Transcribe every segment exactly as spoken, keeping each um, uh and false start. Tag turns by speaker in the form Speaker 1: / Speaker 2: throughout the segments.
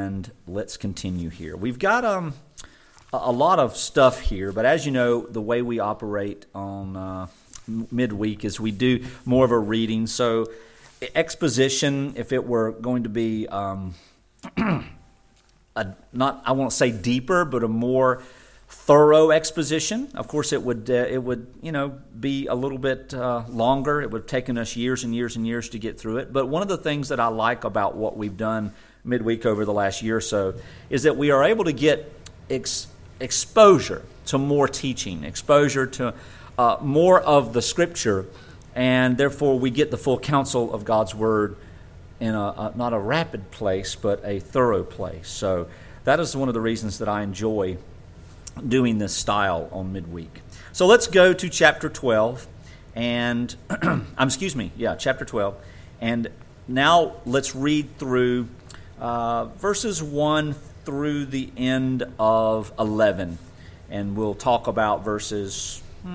Speaker 1: and let's continue here. We've got um, a, a lot of stuff here, but as you know, the way we operate on uh, midweek is we do more of a reading. So exposition, if it were going to be um, a, not, I won't say deeper, but a more thorough exposition. Of course, it would uh, it would you know be a little bit uh, longer. It would have taken us years and years and years to get through it. But one of the things that I like about what we've done midweek over the last year or so is that we are able to get ex- exposure to more teaching, exposure to uh, more of the Scripture, and therefore we get the full counsel of God's Word in a, a not a rapid place, but a thorough place. So that is one of the reasons that I enjoy doing this style on midweek. So let's go to chapter twelve, and um, excuse me, yeah, chapter twelve, and now let's read through uh, verses one through the end of eleven, and we'll talk about verses hmm,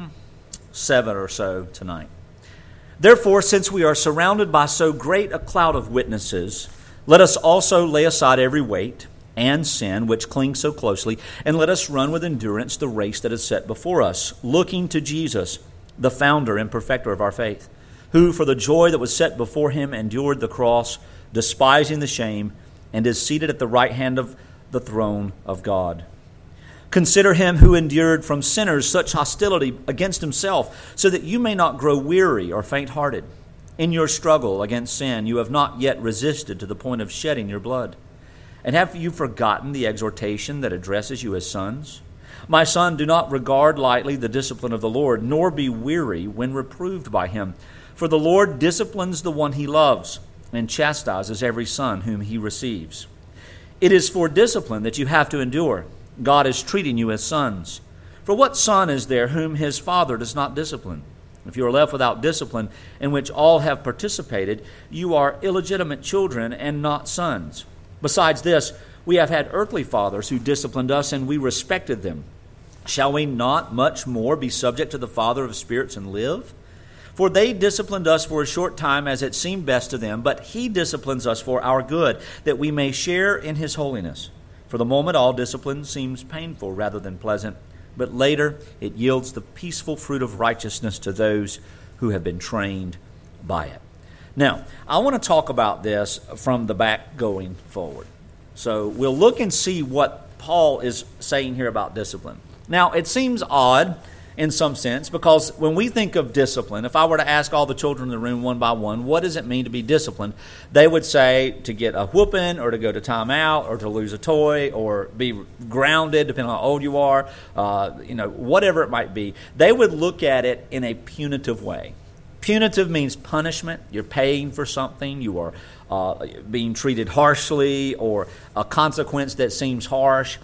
Speaker 1: seven or so tonight. Therefore, since we are surrounded by so great a cloud of witnesses, let us also lay aside every weight and sin which clings so closely, and let us run with endurance the race that is set before us, looking to Jesus, the founder and perfecter of our faith, who for the joy that was set before him endured the cross, despising the shame, and is seated at the right hand of the throne of God. Consider him who endured from sinners such hostility against himself, so that you may not grow weary or faint-hearted. In your struggle against sin, you have not yet resisted to the point of shedding your blood. And have you forgotten the exhortation that addresses you as sons? My son, do not regard lightly the discipline of the Lord, nor be weary when reproved by him. For the Lord disciplines the one he loves, and chastises every son whom he receives. It is for discipline that you have to endure. God is treating you as sons. For what son is there whom his father does not discipline? If you are left without discipline, in which all have participated, you are illegitimate children and not sons. Besides this, we have had earthly fathers who disciplined us, and we respected them. Shall we not much more be subject to the Father of spirits and live? For they disciplined us for a short time as it seemed best to them, but he disciplines us for our good, that we may share in his holiness. For the moment, all discipline seems painful rather than pleasant, but later it yields the peaceful fruit of righteousness to those who have been trained by it. Now, I want to talk about this from the back going forward. So we'll look and see what Paul is saying here about discipline. Now, it seems odd in some sense, because when we think of discipline, if I were to ask all the children in the room one by one, what does it mean to be disciplined? They would say to get a whooping, or to go to timeout, or to lose a toy, or be grounded, depending on how old you are, uh, you know, whatever it might be. They would look at it in a punitive way. Punitive means punishment. You're paying for something. You are uh, being treated harshly, or a consequence that seems harsh.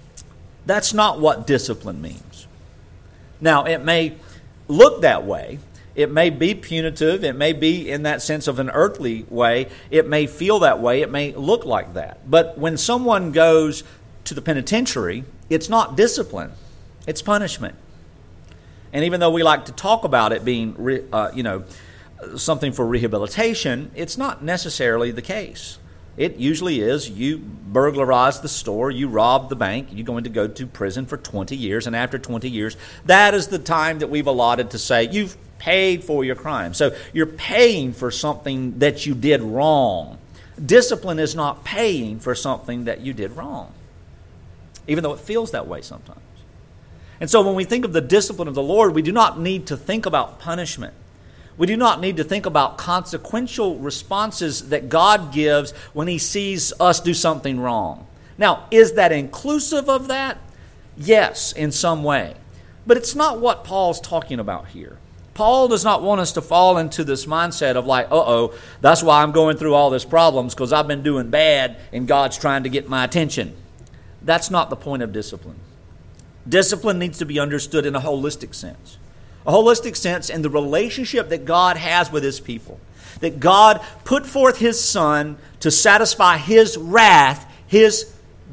Speaker 1: That's not what discipline means. Now, it may look that way. It may be punitive. It may be in that sense of an earthly way. It may feel that way. It may look like that. But when someone goes to the penitentiary, it's not discipline. It's punishment. And even though we like to talk about it being, uh, you know, something for rehabilitation, it's not necessarily the case. It usually is you burglarize the store, you rob the bank, you're going to go to prison for twenty years, and after twenty years, that is the time that we've allotted to say you've paid for your crime. So you're paying for something that you did wrong. Discipline is not paying for something that you did wrong, even though it feels that way sometimes. And so when we think of the discipline of the Lord, we do not need to think about punishment. We do not need to think about consequential responses that God gives when he sees us do something wrong. Now, is that inclusive of that? Yes, in some way. But it's not what Paul's talking about here. Paul does not want us to fall into this mindset of like, uh-oh, that's why I'm going through all these problems, because I've been doing bad and God's trying to get my attention. That's not the point of discipline. Discipline needs to be understood in a holistic sense. A holistic sense in the relationship that God has with his people. That God put forth his Son to satisfy his wrath, his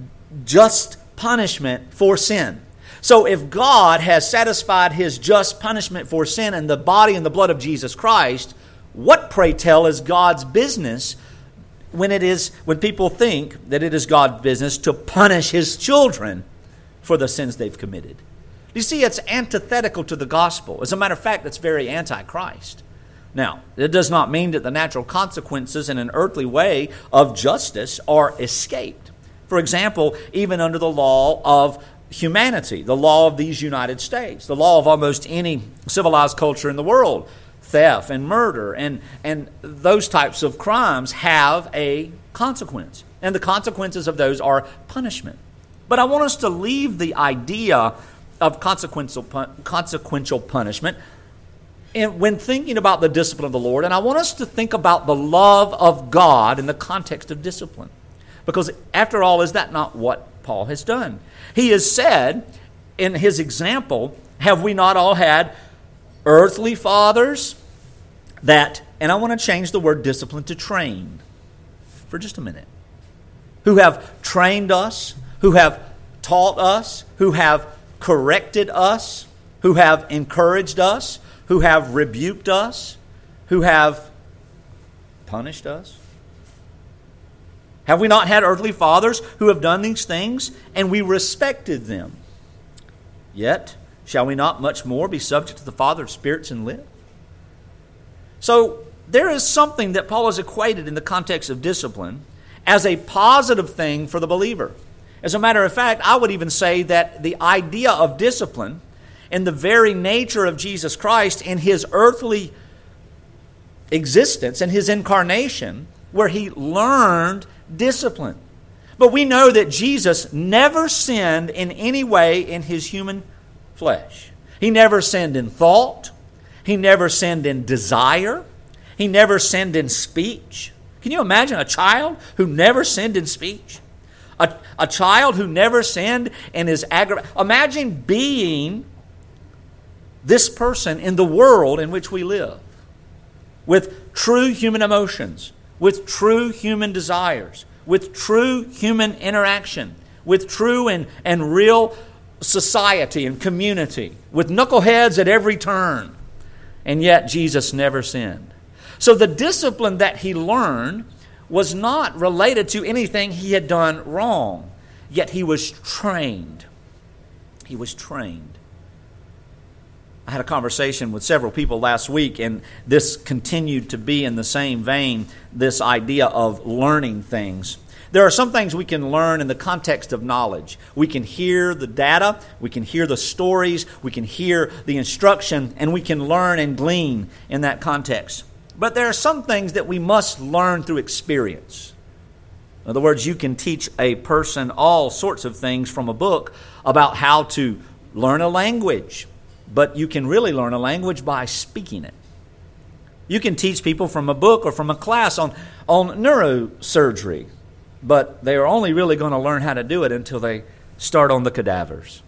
Speaker 1: just punishment for sin. So if God has satisfied his just punishment for sin in the body and the blood of Jesus Christ, what, pray tell, is God's business when it is when people think that it is God's business to punish His children for the sins they've committed. You see, it's antithetical to the gospel. As a matter of fact, it's very anti-Christ. Now, it does not mean that the natural consequences in an earthly way of justice are escaped. For example, even under the law of humanity, the law of these United States, the law of almost any civilized culture in the world, theft and murder and, and those types of crimes have a consequence. And the consequences of those are punishment. But I want us to leave the idea of consequential consequential punishment and when thinking about the discipline of the Lord, and I want us to think about the love of God in the context of discipline. Because after all, is that not what Paul has done? He has said in his example, have we not all had earthly fathers that, and I want to change the word discipline to train for just a minute, who have trained us, who have taught us, who have corrected us, who have encouraged us, who have rebuked us, who have punished us? Have we not had earthly fathers who have done these things, and we respected them? Yet, shall we not much more be subject to the Father of spirits and live? So, there is something that Paul has equated in the context of discipline as a positive thing for the believer. As a matter of fact, I would even say that the idea of discipline and the very nature of Jesus Christ in His earthly existence and His incarnation, where He learned discipline. But we know that Jesus never sinned in any way in His human flesh. He never sinned in thought. He never sinned in desire. He never sinned in speech. Can you imagine a child who never sinned in speech? A, a child who never sinned in his aggra- Imagine being this person in the world in which we live, with true human emotions, with true human desires, with true human interaction, with true and, and real society and community, with knuckleheads at every turn. And yet Jesus never sinned. So the discipline that He learned was not related to anything He had done wrong. Yet He was trained. He was trained. I had a conversation with several people last week, and this continued to be in the same vein, this idea of learning things. There are some things we can learn in the context of knowledge. We can hear the data, we can hear the stories, we can hear the instruction, and we can learn and glean in that context. But there are some things that we must learn through experience. In other words, you can teach a person all sorts of things from a book about how to learn a language, but you can really learn a language by speaking it. You can teach people from a book or from a class on, on neurosurgery, but they are only really going to learn how to do it until they start on the cadavers.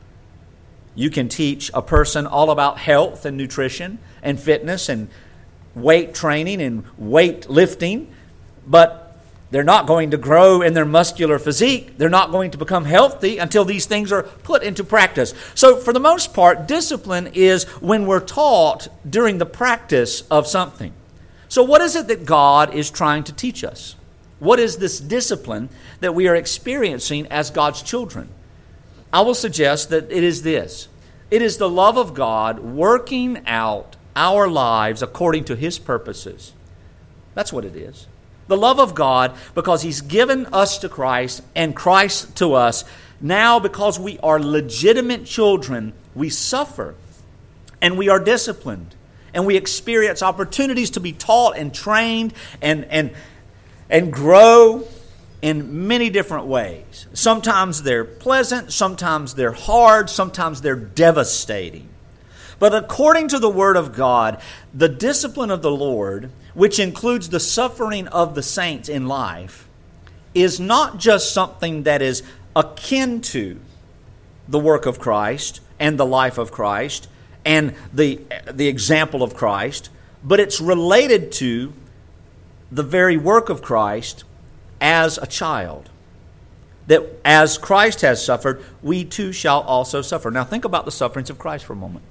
Speaker 1: You can teach a person all about health and nutrition and fitness and weight training and weight lifting, but they're not going to grow in their muscular physique. They're not going to become healthy until these things are put into practice. So for the most part, discipline is when we're taught during the practice of something. So what is it that God is trying to teach us? What is this discipline that we are experiencing as God's children? I will suggest that it is this. It is the love of God working out our lives according to His purposes. That's what it is. The love of God, because He's given us to Christ and Christ to us. Now, because we are legitimate children, we suffer and we are disciplined and we experience opportunities to be taught and trained and, and, and grow in many different ways. Sometimes they're pleasant, sometimes they're hard, sometimes they're devastating. But according to the Word of God, the discipline of the Lord, which includes the suffering of the saints in life, is not just something that is akin to the work of Christ and the life of Christ and the, the example of Christ, but it's related to the very work of Christ as a child. That as Christ has suffered, we too shall also suffer. Now think about the sufferings of Christ for a moment.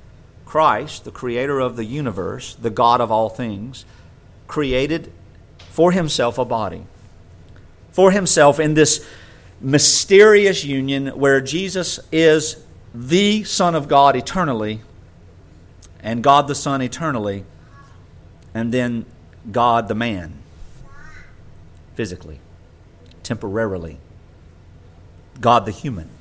Speaker 1: Christ, the creator of the universe, the God of all things, created for himself a body. For himself in this mysterious union where Jesus is the Son of God eternally, and God the Son eternally, and then God the man physically, temporarily, God the human.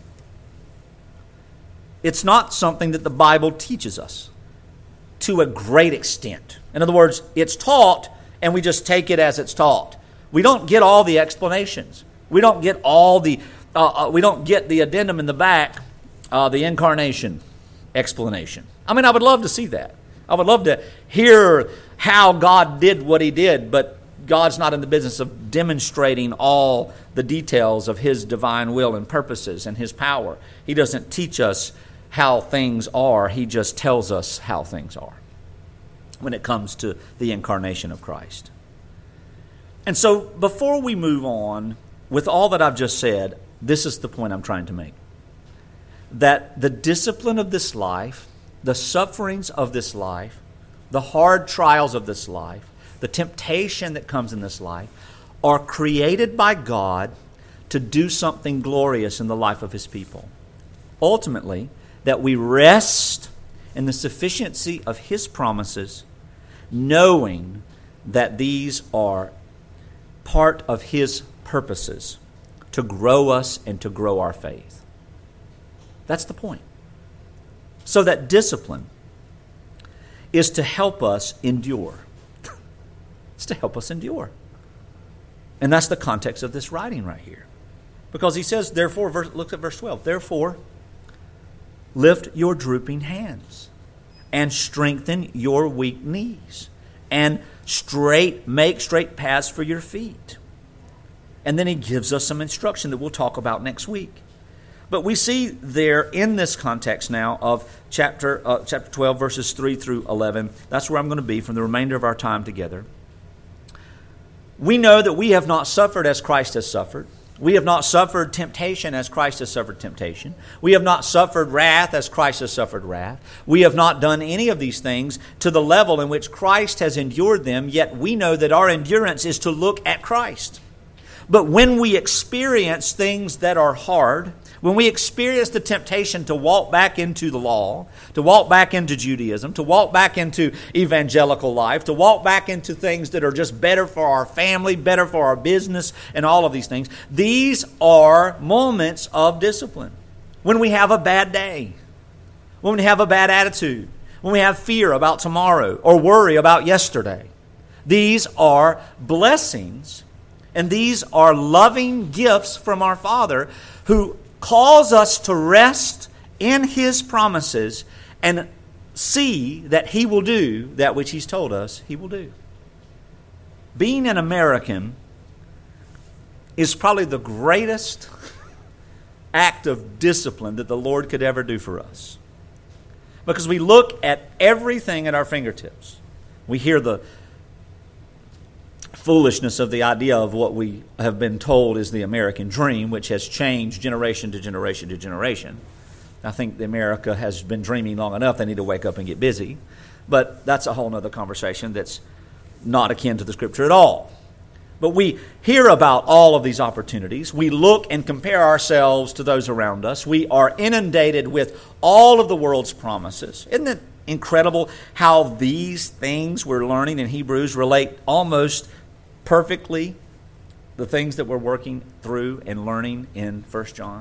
Speaker 1: It's not something that the Bible teaches us to a great extent. In other words, it's taught and we just take it as it's taught. We don't get all the explanations. We don't get all the, uh, uh, we don't get the addendum in the back, uh, the incarnation explanation. I mean, I would love to see that. I would love to hear how God did what he did, but God's not in the business of demonstrating all the details of his divine will and purposes and his power. He doesn't teach us how things are. He just tells us how things are when it comes to the incarnation of Christ. And so before we move on with all that I've just said, this is the point I'm trying to make. That the discipline of this life, the sufferings of this life, the hard trials of this life, the temptation that comes in this life, are created by God to do something glorious in the life of his people. Ultimately, that we rest in the sufficiency of his promises, knowing that these are part of his purposes to grow us and to grow our faith. That's the point. So that discipline is to help us endure. It's to help us endure. And that's the context of this writing right here. Because he says, therefore, verse, look at verse twelve, therefore, lift your drooping hands and strengthen your weak knees and straight make straight paths for your feet. And then he gives us some instruction that we'll talk about next week. But we see there in this context now of chapter uh, chapter twelve, verses three through eleven. That's where I'm going to be from the remainder of our time together. We know that we have not suffered as Christ has suffered. We have not suffered temptation as Christ has suffered temptation. We have not suffered wrath as Christ has suffered wrath. We have not done any of these things to the level in which Christ has endured them, yet we know that our endurance is to look at Christ. But when we experience things that are hard, when we experience the temptation to walk back into the law, to walk back into Judaism, to walk back into evangelical life, to walk back into things that are just better for our family, better for our business, and all of these things, these are moments of discipline. When we have a bad day, when we have a bad attitude, when we have fear about tomorrow or worry about yesterday, these are blessings. And these are loving gifts from our Father who calls us to rest in his promises and see that he will do that which he's told us he will do. Being an American is probably the greatest act of discipline that the Lord could ever do for us. Because we look at everything at our fingertips. We hear the foolishness of the idea of what we have been told is the American dream, which has changed generation to generation to generation. I think America has been dreaming long enough. They need to wake up and get busy. But that's a whole other conversation that's not akin to the Scripture at all. But we hear about all of these opportunities. We look and compare ourselves to those around us. We are inundated with all of the world's promises. Isn't it incredible how these things we're learning in Hebrews relate almost perfectly the things that we're working through and learning in First John?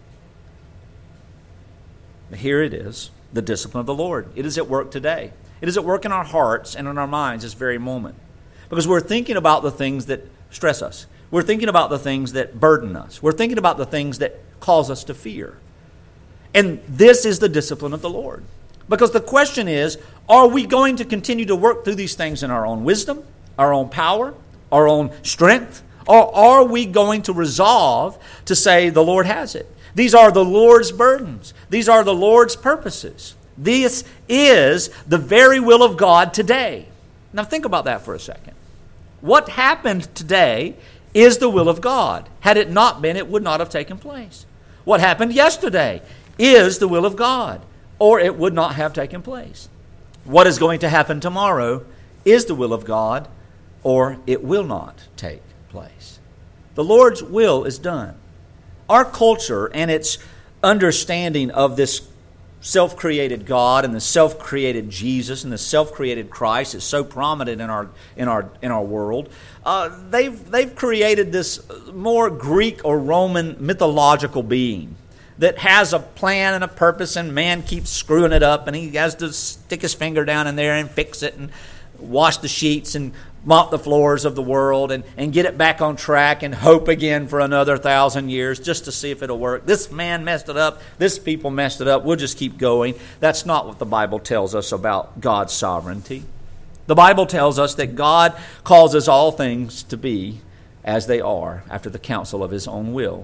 Speaker 1: Here it is, the discipline of the Lord. It is at work today. It is at work in our hearts and in our minds this very moment. Because we're thinking about the things that stress us. We're thinking about the things that burden us. We're thinking about the things that cause us to fear. And this is the discipline of the Lord. Because the question is, are we going to continue to work through these things in our own wisdom, our own power, our own strength? Or are we going to resolve to say the Lord has it? These are the Lord's burdens. These are the Lord's purposes. This is the very will of God today. Now think about that for a second. What happened today is the will of God. Had it not been, it would not have taken place. What happened yesterday is the will of God, or it would not have taken place. What is going to happen tomorrow is the will of God, or it will not take place. The Lord's will is done. Our culture and its understanding of this self-created God and the self-created Jesus and the self-created Christ is so prominent in our in our in our world. Uh, they've they've created this more Greek or Roman mythological being that has a plan and a purpose, and man keeps screwing it up, and he has to stick his finger down in there and fix it and wash the sheets and mop the floors of the world and, and get it back on track and hope again for another thousand years just to see if it'll work. This man messed it up. This people messed it up. We'll just keep going. That's not what the Bible tells us about God's sovereignty. The Bible tells us that God causes all things to be as they are after the counsel of His own will.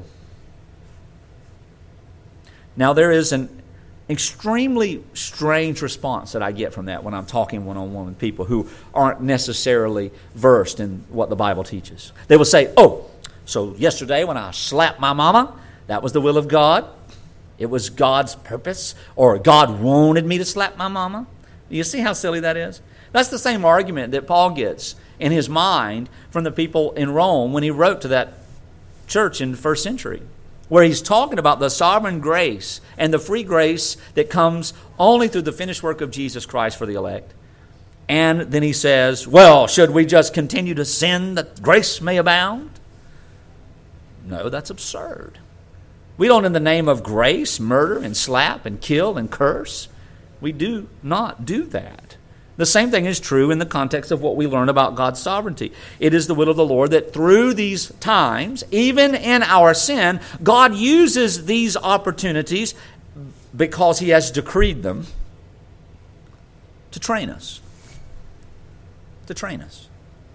Speaker 1: Now, there is an extremely strange response that I get from that when I'm talking one-on-one with people who aren't necessarily versed in what the Bible teaches. They will say, oh, so yesterday when I slapped my mama, that was the will of God? It was God's purpose? Or God wanted me to slap my mama? You see how silly that is? That's the same argument that Paul gets in his mind from the people in Rome when he wrote to that church in the first century, where he's talking about the sovereign grace and the free grace that comes only through the finished work of Jesus Christ for the elect. And then he says, well, should we just continue to sin that grace may abound? No, that's absurd. We don't, in the name of grace, murder and slap and kill and curse. We do not do that. The same thing is true in the context of what we learn about God's sovereignty. It is the will of the Lord that through these times, even in our sin, God uses these opportunities because He has decreed them to train us. To train us.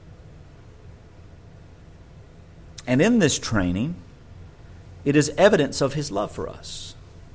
Speaker 1: And in this training, it is evidence of His love for us.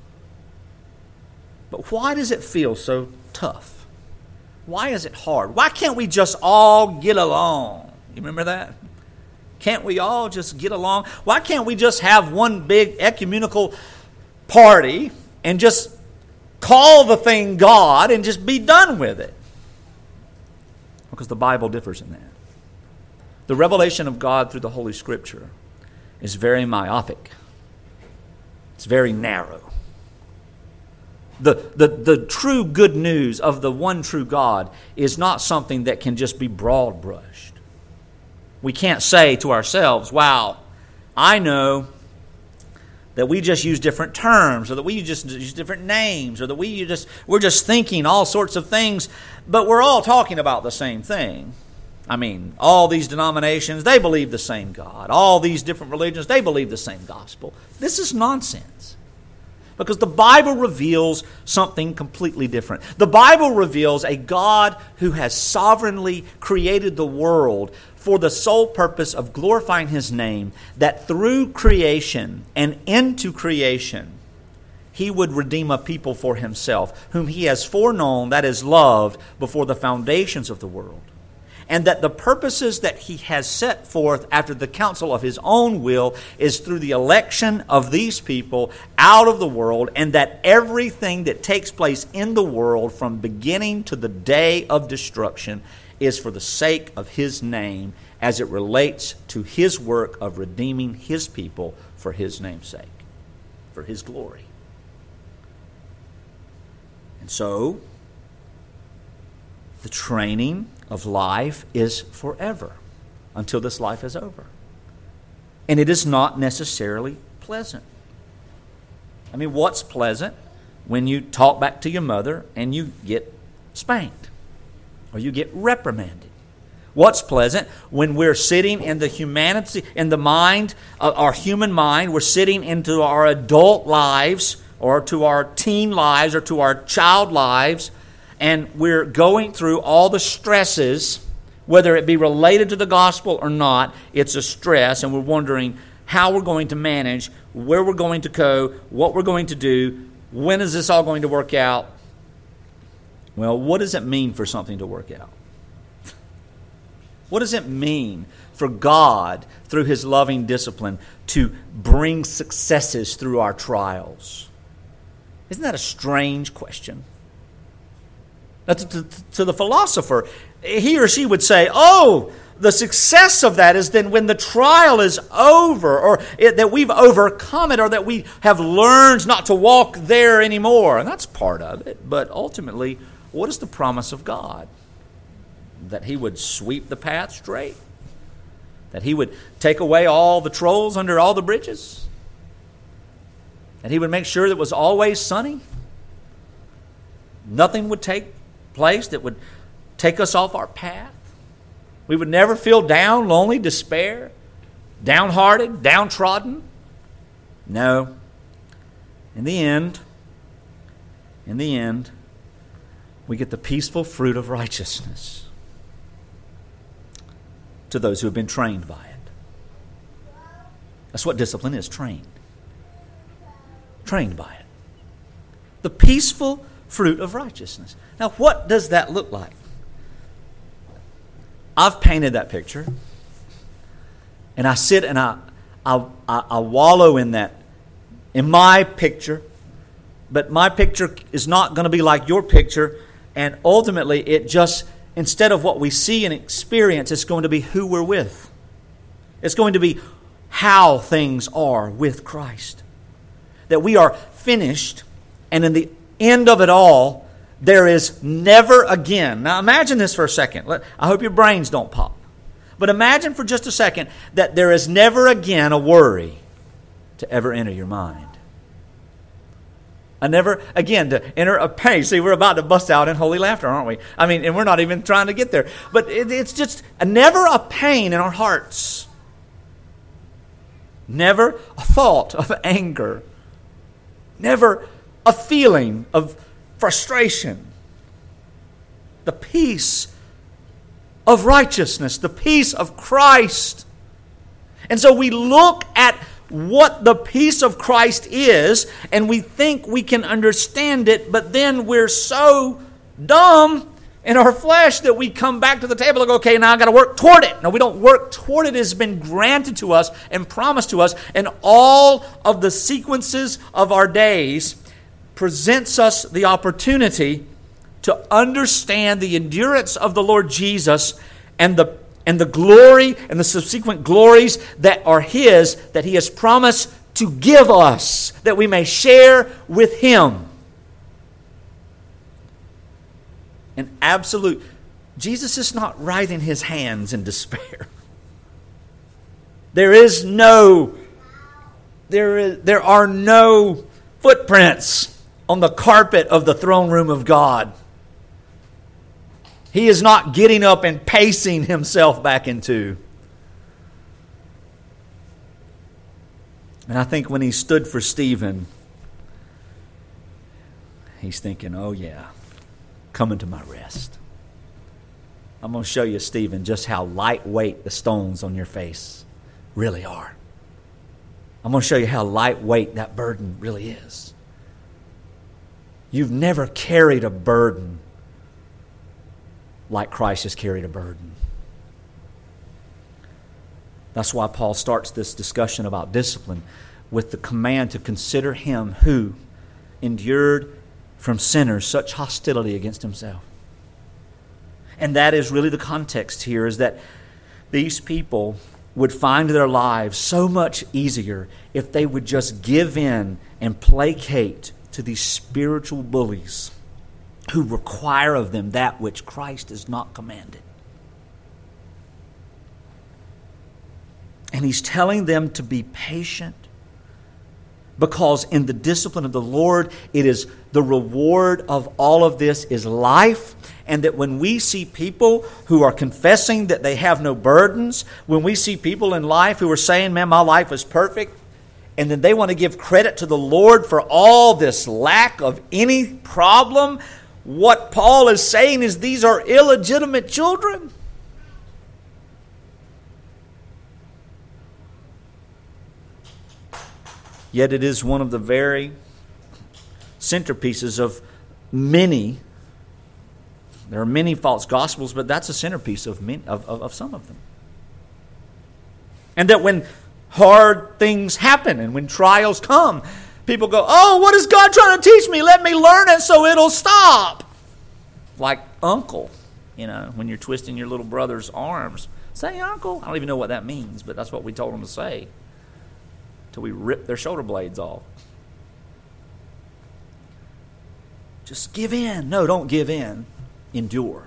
Speaker 1: But why does it feel so tough? Why is it hard? Why can't we just all get along? You remember that? Can't we all just get along? Why can't we just have one big ecumenical party and just call the thing God and just be done with it? Because the Bible differs in that. The revelation of God through the Holy Scripture is very myopic. It's very narrow. The, the, the true good news of the one true God is not something that can just be broad brushed. We can't say to ourselves, wow, I know that we just use different terms, or that we just use different names, or that we just, we're just thinking all sorts of things, but we're all talking about the same thing. I mean, all these denominations, they believe the same God. All these different religions, they believe the same gospel. This is nonsense. Because the Bible reveals something completely different. The Bible reveals a God who has sovereignly created the world for the sole purpose of glorifying His name, that through creation and into creation, He would redeem a people for Himself, whom He has foreknown, that is, loved, before the foundations of the world. And that the purposes that He has set forth after the counsel of His own will is through the election of these people out of the world, and that everything that takes place in the world from beginning to the day of destruction is for the sake of His name, as it relates to His work of redeeming His people for His name's sake, for His glory. And so, the training of life is forever until this life is over. And it is not necessarily pleasant. I mean, what's pleasant when you talk back to your mother and you get spanked or you get reprimanded? What's pleasant when we're sitting in the humanity, in the mind, uh, our human mind, we're sitting into our adult lives or to our teen lives or to our child lives, and we're going through all the stresses, whether it be related to the gospel or not. It's a stress, and we're wondering how we're going to manage, where we're going to go, what we're going to do, when is this all going to work out? Well, what does it mean for something to work out? What does it mean for God, through His loving discipline, to bring successes through our trials? Isn't that a strange question? Now, to, to, to the philosopher, he or she would say, oh, the success of that is then when the trial is over, or it, that we've overcome it, or that we have learned not to walk there anymore. And that's part of it. But ultimately, what is the promise of God? That He would sweep the path straight? That He would take away all the trolls under all the bridges? That He would make sure that it was always sunny? Nothing would take place that would take us off our path? We would never feel down, lonely, despair, downhearted, downtrodden? No. In the end, in the end, we get the peaceful fruit of righteousness to those who have been trained by it. That's what discipline is, trained. Trained by it. The peaceful fruit of righteousness. Now, what does that look like? I've painted that picture, and I sit and I, I, I, I wallow in that, in my picture, but my picture is not going to be like your picture, and ultimately it just, instead of what we see and experience, it's going to be who we're with. It's going to be how things are with Christ. That we are finished, and in the end of it all, there is never again. Now imagine this for a second. I hope your brains don't pop. But imagine for just a second that there is never again a worry to ever enter your mind. I never again to enter a pain. See, we're about to bust out in holy laughter, aren't we? I mean, and we're not even trying to get there. But it, it's just a, never a pain in our hearts. Never a thought of anger. Never a feeling of frustration. The peace of righteousness, the peace of Christ. And so we look at what the peace of Christ is, and we think we can understand it, but then we're so dumb in our flesh that we come back to the table and go, okay, now I've got to work toward it. No, we don't work toward it. It has been granted to us and promised to us, and all of the sequences of our days presents us the opportunity to understand the endurance of the Lord Jesus and the and the glory and the subsequent glories that are His, that He has promised to give us, that we may share with Him. An absolute, Jesus is not writhing His hands in despair. There is no, there is, there are no footprints on the carpet of the throne room of God. He is not getting up and pacing Himself back into. And I think when He stood for Stephen, He's thinking, oh yeah, come into my rest. I'm going to show you, Stephen, just how lightweight the stones on your face really are. I'm going to show you how lightweight that burden really is. You've never carried a burden like Christ has carried a burden. That's why Paul starts this discussion about discipline with the command to consider Him who endured from sinners such hostility against Himself. And that is really the context here, is that these people would find their lives so much easier if they would just give in and placate to these spiritual bullies who require of them that which Christ has not commanded. And He's telling them to be patient, because in the discipline of the Lord, it is the reward of all of this is life. And that when we see people who are confessing that they have no burdens, when we see people in life who are saying, man, my life is perfect, and then they want to give credit to the Lord for all this lack of any problem, what Paul is saying is these are illegitimate children. Yet it is one of the very centerpieces of many. There are many false gospels, but that's a centerpiece of, many, of, of, of some of them. And that when hard things happen and when trials come, people go, oh, what is God trying to teach me? Let me learn it so it'll stop. Like uncle, you know, when you're twisting your little brother's arms Say, uncle. I don't even know what that means, but that's what we told them to say. Till we rip their shoulder blades off. Just give in. No, don't give in. Endure.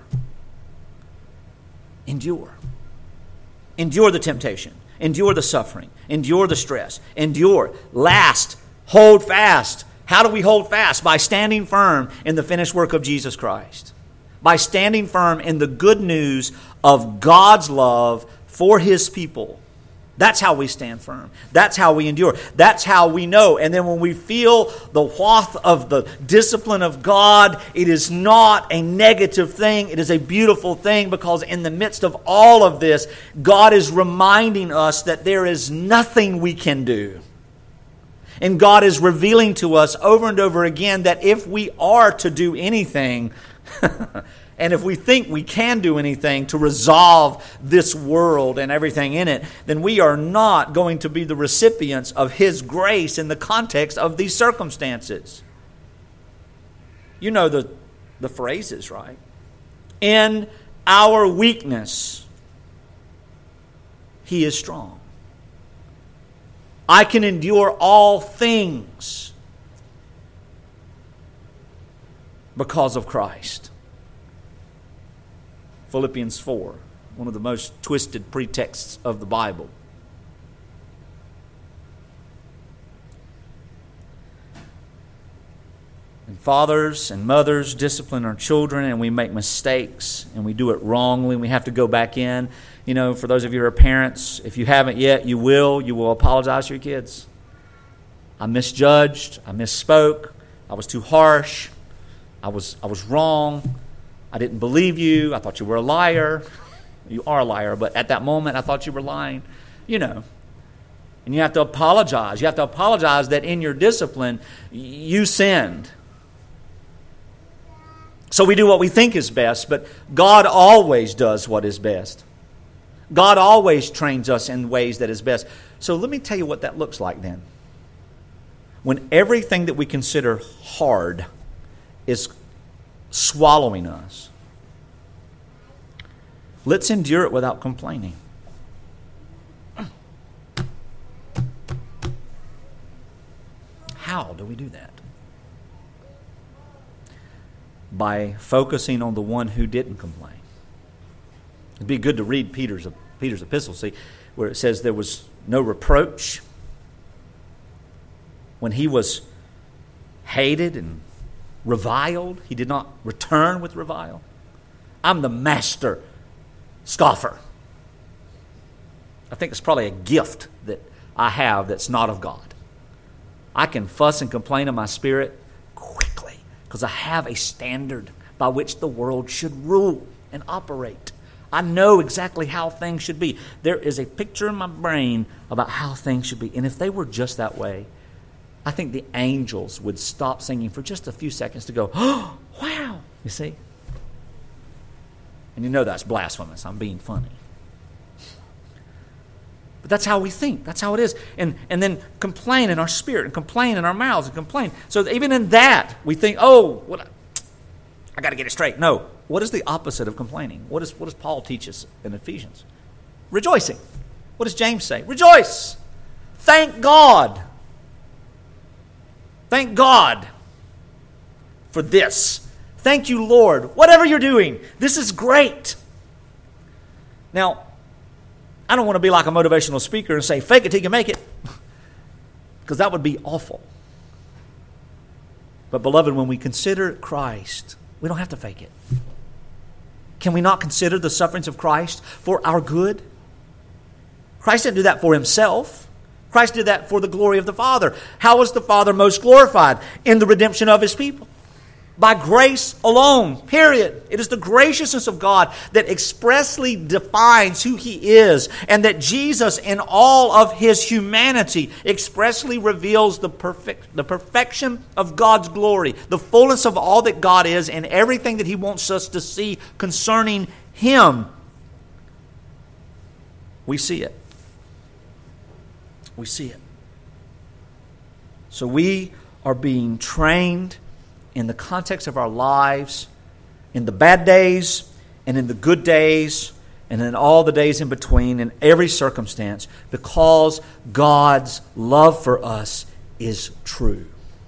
Speaker 1: Endure. Endure the temptation. Endure the suffering. Endure the stress. Endure. Last. Hold fast. How do we hold fast? By standing firm in the finished work of Jesus Christ. By standing firm in the good news of God's love for His people. That's how we stand firm. That's how we endure. That's how we know. And then when we feel the wrath of the discipline of God, it is not a negative thing. It is a beautiful thing, because in the midst of all of this, God is reminding us that there is nothing we can do. And God is revealing to us over and over again that if we are to do anything, and if we think we can do anything to resolve this world and everything in it, then we are not going to be the recipients of His grace in the context of these circumstances. You know the, the phrases, right? In our weakness, He is strong. I can endure all things because of Christ. Philippians four, one of the most twisted pretexts of the Bible. And fathers and mothers discipline our children, and we make mistakes, and we do it wrongly, and we have to go back in. You know, for those of you who are parents, if you haven't yet, you will. You will apologize to your kids. I misjudged. I misspoke. I was too harsh. I was I was wrong. I didn't believe you. I thought you were a liar. You are a liar, but at that moment I thought you were lying. You know. And you have to apologize. You have to apologize that in your discipline you sinned. So we do what we think is best, but God always does what is best. God always trains us in ways that is best. So let me tell you what that looks like then. When everything that we consider hard is swallowing us, let's endure it without complaining. How do we do that? By focusing on the one who didn't complain. It'd be good to read Peter's Peter's epistle, see, where it says there was no reproach when he was hated and reviled. He did not return with revile. I'm the master scoffer. I think it's probably a gift that I have that's not of God. I can fuss and complain in my spirit quickly because I have a standard by which the world should rule and operate. I know exactly how things should be. There is a picture in my brain about how things should be. And if they were just that way, I think the angels would stop singing for just a few seconds to go, oh, wow, you see? And you know that's blasphemous. I'm being funny. But that's how we think. That's how it is. And and then complain in our spirit and complain in our mouths and complain. So that even in that, we think, oh, what, I got to get it straight. No. What is the opposite of complaining? What, is, what does Paul teach us in Ephesians? Rejoicing. What does James say? Rejoice. Thank God. Thank God for this. Thank you, Lord. Whatever you're doing, this is great. Now, I don't want to be like a motivational speaker and say, fake it till you make it. Because that would be awful. But beloved, when we consider Christ, we don't have to fake it. Can we not consider the sufferings of Christ for our good? Christ didn't do that for himself. Christ did that for the glory of the Father. How was the Father most glorified? In the redemption of his people. By grace alone, period. It is the graciousness of God that expressly defines who he is, and that Jesus in all of his humanity expressly reveals the perfect, the perfection of God's glory, the fullness of all that God is, and everything that he wants us to see concerning him. We see it. We see it. So we are being trained in the context of our lives, in the bad days and in the good days, and in all the days in between, in every circumstance, because God's love for us is true.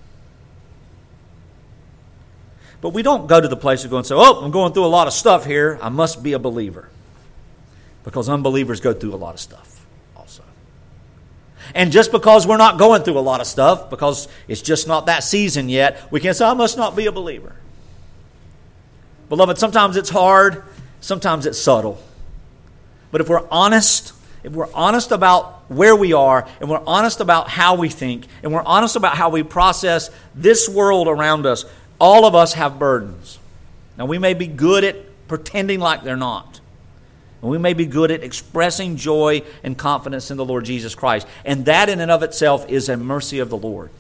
Speaker 1: But we don't go to the place of going and say, oh, I'm going through a lot of stuff here, I must be a believer. Because unbelievers go through a lot of stuff also. And just because we're not going through a lot of stuff, because it's just not that season yet, we can't say, I must not be a believer. Beloved, sometimes it's hard, sometimes it's subtle. But if we're honest, if we're honest about where we are, and we're honest about how we think, and we're honest about how we process this world around us, all of us have burdens. Now, we may be good at pretending like they're not. And we may be good at expressing joy and confidence in the Lord Jesus Christ. And that in and of itself is a mercy of the Lord.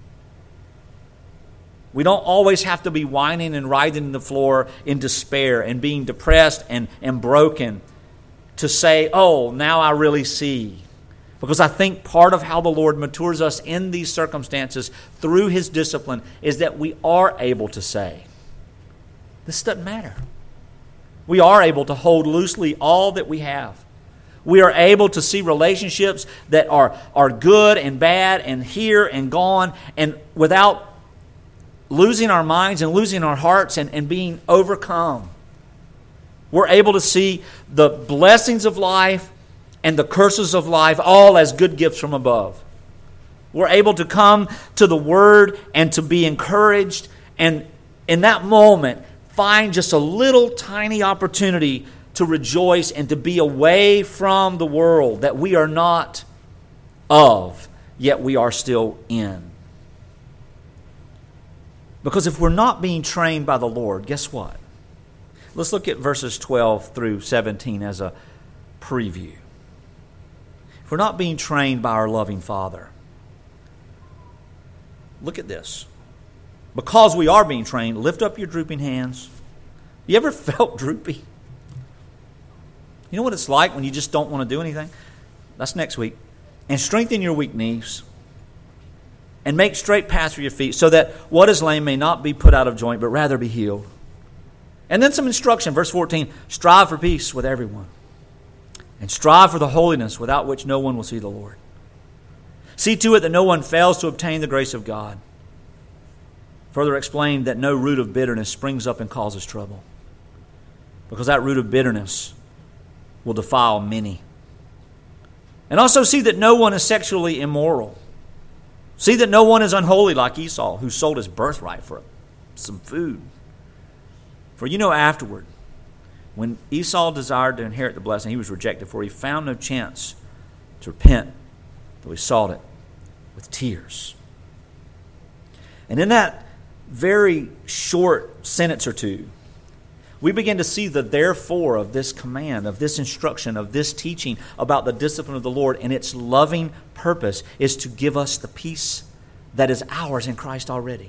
Speaker 1: We don't always have to be whining and writhing the floor in despair and being depressed and, and broken to say, oh, now I really see. Because I think part of how the Lord matures us in these circumstances through His discipline is that we are able to say, this doesn't matter. We are able to hold loosely all that we have. We are able to see relationships that are, are good and bad and here and gone, and without losing our minds and losing our hearts and, and being overcome. We're able to see the blessings of life and the curses of life all as good gifts from above. We're able to come to the Word and to be encouraged, and in that moment find just a little tiny opportunity to rejoice and to be away from the world that we are not of, yet we are still in. Because if we're not being trained by the Lord, guess what? Let's look at verses twelve through seventeen as a preview. If we're not being trained by our loving Father, look at this. Because we are being trained, lift up your drooping hands. You ever felt droopy? You know what it's like when you just don't want to do anything? That's next week. And strengthen your weak knees. And make straight paths for your feet, so that what is lame may not be put out of joint, but rather be healed. And then some instruction, verse fourteen. Strive for peace with everyone. And strive for the holiness without which no one will see the Lord. See to it that no one fails to obtain the grace of God. Further explain that no root of bitterness springs up and causes trouble, because that root of bitterness will defile many. And also see that no one is sexually immoral. See that no one is unholy like Esau, who sold his birthright for some food. For you know afterward, when Esau desired to inherit the blessing, he was rejected, for he found no chance to repent, though he sought it with tears. And in that very short sentence or two, we begin to see the therefore of this command, of this instruction, of this teaching about the discipline of the Lord, and its loving purpose is to give us the peace that is ours in Christ already,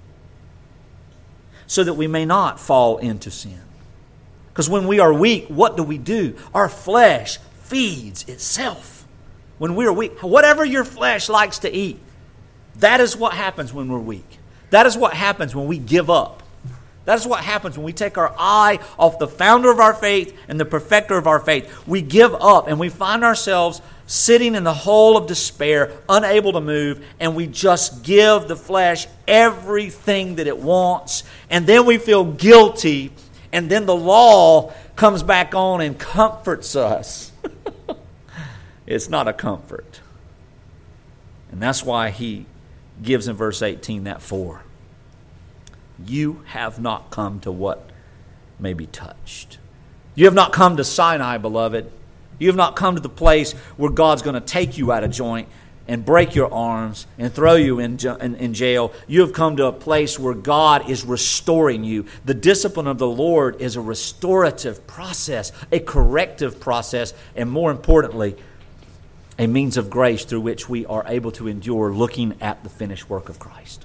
Speaker 1: so that we may not fall into sin. Because when we are weak, what do we do? Our flesh feeds itself. When we are weak, whatever your flesh likes to eat, that is what happens when we're weak. That is what happens when we give up. That is what happens when we take our eye off the founder of our faith and the perfecter of our faith. We give up and we find ourselves sitting in the hole of despair, unable to move, and we just give the flesh everything that it wants. And then we feel guilty, and then the law comes back on and comforts us. It's not a comfort. And that's why he gives in verse eighteen that for. You have not come to what may be touched. You have not come to Sinai, beloved. You have not come to the place where God's going to take you out of joint and break your arms and throw you in, in, in jail. You have come to a place where God is restoring you. The discipline of the Lord is a restorative process, a corrective process, and more importantly, a means of grace through which we are able to endure looking at the finished work of Christ.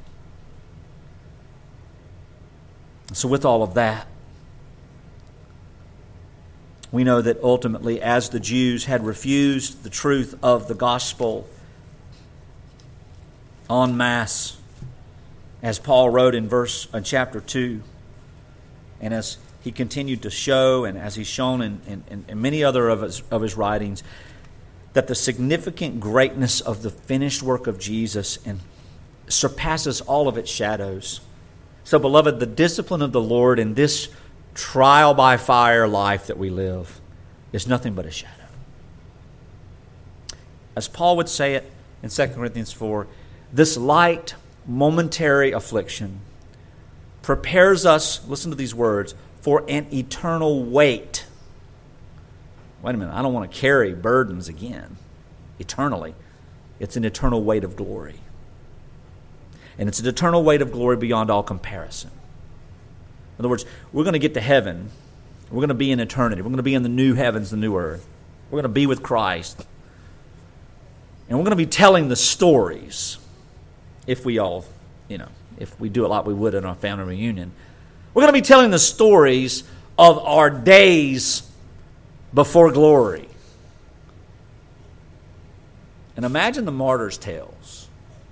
Speaker 1: So with all of that, we know that ultimately, as the Jews had refused the truth of the gospel en masse, as Paul wrote in verse in chapter two, and as he continued to show, and as he's shown in, in, in many other of his, of his writings, that the significant greatness of the finished work of Jesus and surpasses all of its shadows. So, beloved, the discipline of the Lord in this trial by fire life that we live is nothing but a shadow. As Paul would say it in Second Corinthians four, this light, momentary affliction prepares us, listen to these words, for an eternal weight. Wait a minute, I don't want to carry burdens again eternally. It's an eternal weight of glory. And it's an eternal weight of glory beyond all comparison. In other words, we're going to get to heaven. We're going to be in eternity. We're going to be in the new heavens, the new earth. We're going to be with Christ. And we're going to be telling the stories, if we all, you know, if we do it like we would in our family reunion. We're going to be telling the stories of our days before glory. And imagine the martyrs' tales.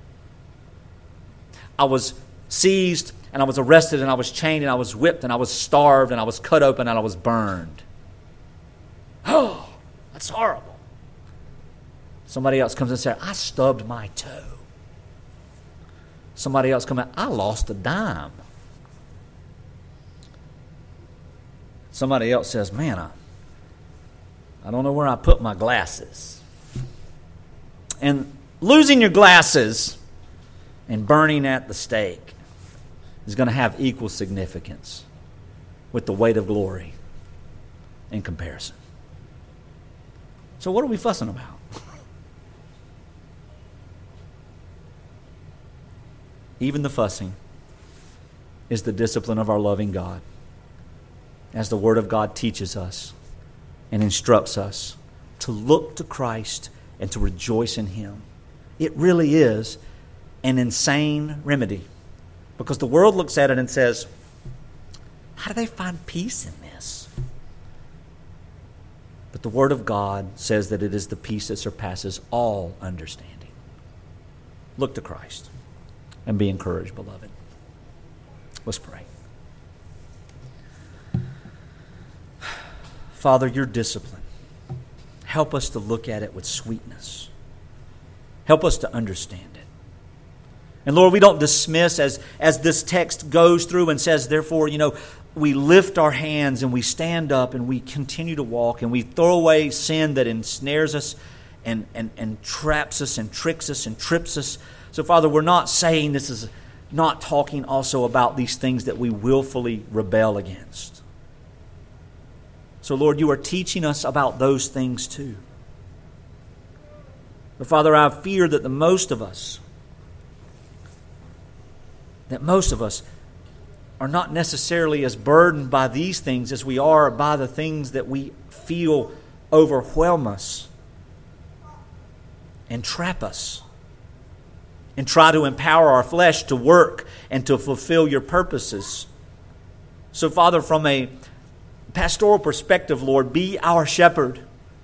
Speaker 1: I was seized, and I was arrested, and I was chained, and I was whipped, and I was starved, and I was cut open, and I was burned. Oh, that's horrible. Somebody else comes and says, I stubbed my toe. Somebody else comes out, I lost a dime. Somebody else says, man, I, I don't know where I put my glasses. And losing your glasses and burning at the stake is going to have equal significance with the weight of glory in comparison. So what are we fussing about? Even the fussing is the discipline of our loving God, as the Word of God teaches us and instructs us to look to Christ and to rejoice in Him. It really is an insane remedy, because the world looks at it and says, how do they find peace in this? But the Word of God says that it is the peace that surpasses all understanding. Look to Christ and be encouraged, beloved. Let's pray. Father, your discipline, help us to look at it with sweetness. Help us to understand it. And Lord, we don't dismiss as, as this text goes through and says, therefore, you know, we lift our hands and we stand up and we continue to walk and we throw away sin that ensnares us and, and, and traps us and tricks us and trips us. So, Father, we're not saying this is not talking also about these things that we willfully rebel against. So, Lord, you are teaching us about those things too. But, Father, I fear that the most of us, that most of us are not necessarily as burdened by these things as we are by the things that we feel overwhelm us and trap us and try to empower our flesh to work and to fulfill your purposes. So, Father, from a pastoral perspective, Lord, be our shepherd.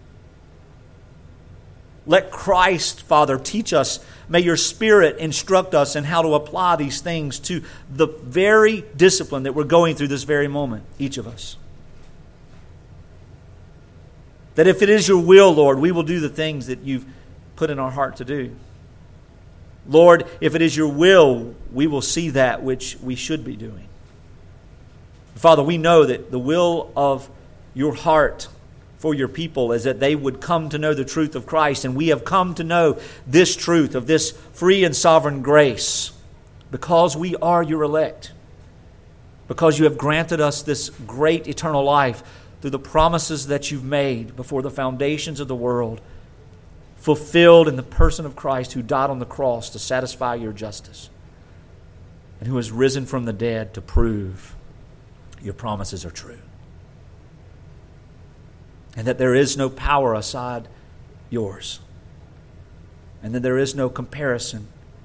Speaker 1: Let Christ, Father, teach us. May your Spirit instruct us in how to apply these things to the very discipline that we're going through this very moment, each of us. That if it is your will, Lord, we will do the things that you've put in our heart to do. Lord, if it is your will, we will see that which we should be doing. Father, we know that the will of your heart for your people is that they would come to know the truth of Christ. And we have come to know this truth of this free and sovereign grace because we are your elect. Because you have granted us this great eternal life through the promises that you've made before the foundations of the world, fulfilled in the person of Christ who died on the cross to satisfy your justice and who has risen from the dead to prove your promises are true. And that there is no power aside yours. And that there is no comparison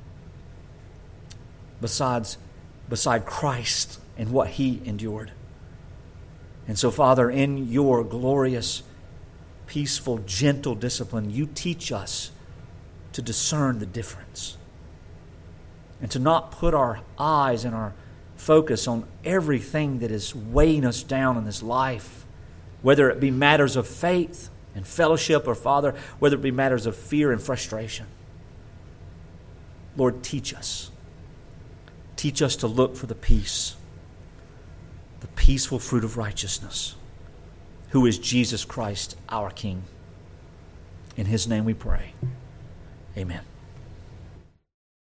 Speaker 1: besides beside Christ and what He endured. And so, Father, in your glorious, peaceful, gentle discipline, you teach us to discern the difference. And to not put our eyes and our focus on everything that is weighing us down in this life, whether it be matters of faith and fellowship, or Father, whether it be matters of fear and frustration. Lord, teach us. Teach us to look for the peace, the peaceful fruit of righteousness, who is Jesus Christ, our King. In His name we pray. Amen.